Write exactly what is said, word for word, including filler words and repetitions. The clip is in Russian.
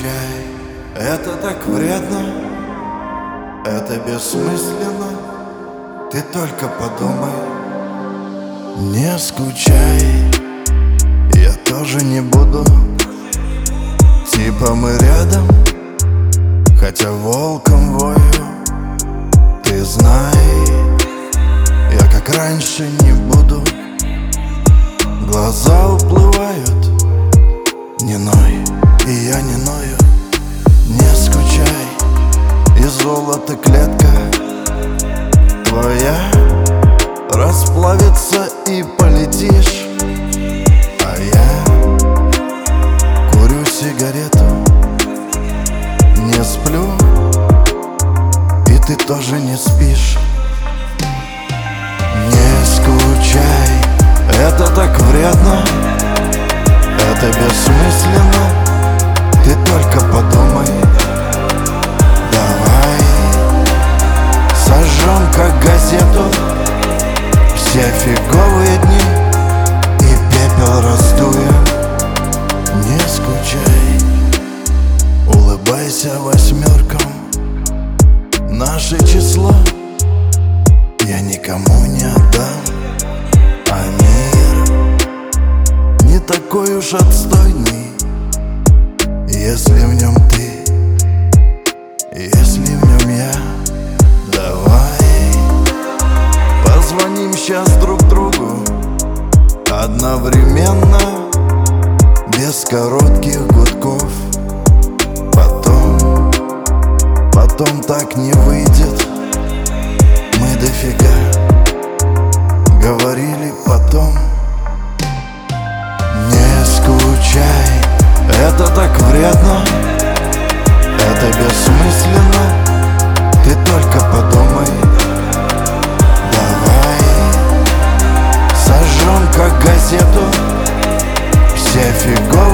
скучай, это так вредно, это бессмысленно, ты только подумай. Не скучай, я тоже не буду, типа мы рядом, хотя волком вою. Ты знай, я как раньше не буду, глаза уплывают, не ной, и я не ною. Не скучай, и золото клетка твоя расплавится и полетишь, а я курю сигарету, не сплю, и ты тоже не спишь. Не скучай, это так вредно, это бессмысленно, ты только подумай. Давай сожжем как газету все фиговые дни и пепел раздуем. Не скучай, улыбайся восьмеркам, наше число я никому не отдам. А мир не такой уж отстойный, если в нем ты, если в нем я. Давай позвоним сейчас друг другу одновременно, без коротких гудков. Потом, потом так не выйдет, мы дофига говорили потом. Не скучай, это так вредно, это бессмысленно, ты только подумай. Давай сожжем как газету все фиговые